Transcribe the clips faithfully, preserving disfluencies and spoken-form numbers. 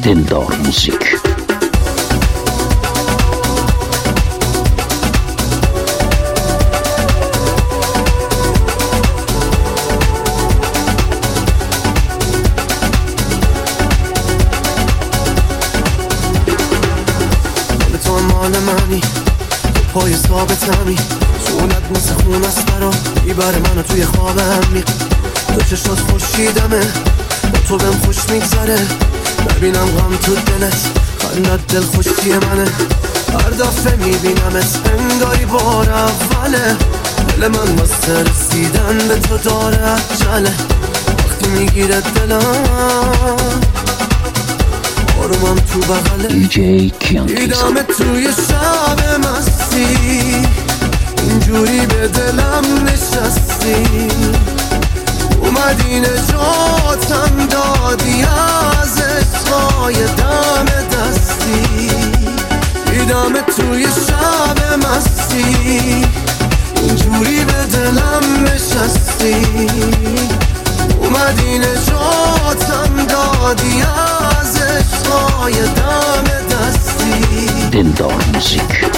دلدار موزیک. تو مال منی، تو پای ثابتمی، چونت مثل خون است برا میبره منو توی خواب عمیق. تو چشات خوشیدمه، با تو بهم خوش میگذره، ببینم غم تو دلت، خندت دل خوشی منه. هر دفعه میبینمت انگاری بار اوله، دل من واسه رسیدن به تو داره عجله. وقتی میگیره دلم آرومم تو بغله، دیجی کیان کیسان. دیدمت توی شب مستی، اینجوری به دلم نشستی، اومدی نجاتم دادی از عشقای دم دستی. دیدمت توی شب مستی، اینجوری به دلم نشستی، اومدی نجاتم دادی از عشقای دم دستی. دلدار موزیک.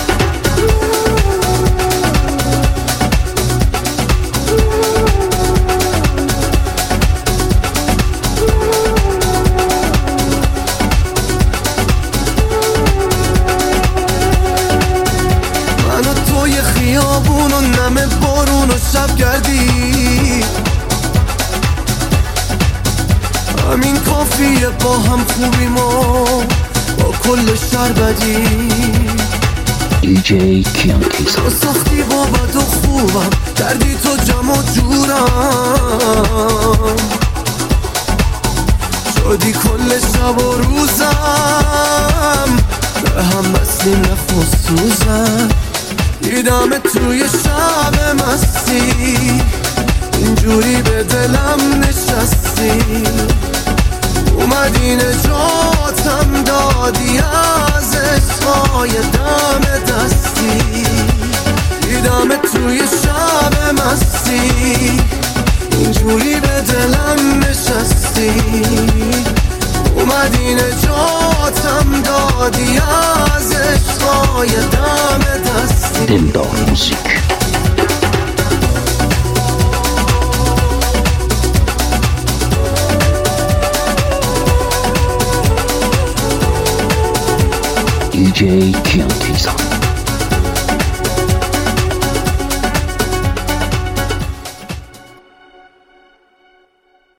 من و توی خیابون و نم بارون و شب گردی، همین کافیه با هم خوبیم و با کل شهر بدی. دیجی کیان کیسان. تو ساختی با بد و خوبم، کردی تو جمع و جورم، شدی کل شب و روزم، به هم بستیم نخ و سوزم. دیدم توی شب مستی، اینجوری به دلم نشستی، اومدی نجاتم دادی از عشقای دم دستی. دیدم توی شب مستی، اینجوری به دلم نشستی، اومدی نجاتم دادی از عشقای دم دستی. دلدار موزیک. دیجی کیان کیسان.